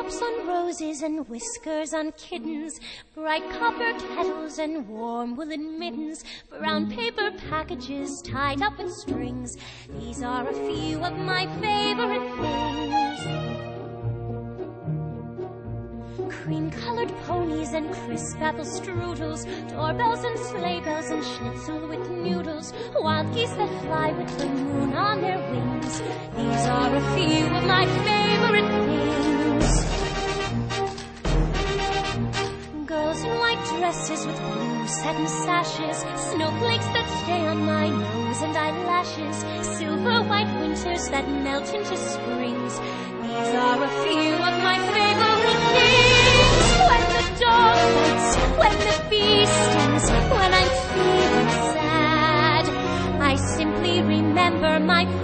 drops on roses and whiskers on kittens, bright copper kettles and warm woolen mittens, brown paper packages tied up with strings. These are a few of my favorite things. Cream-colored ponies and crisp apple strudels, doorbells and sleigh bells and schnitzel with noodles, wild geese that fly with the moon on their wings. These are a few of my favorite things. Girls in white dresses with blue satin sashes, snowflakes that stay on my nose and eyelashes, silver white winters that melt into springs. These are a few of my favorite things. When the dog bites, when the bee stings, when I'm feeling sad, I simply remember my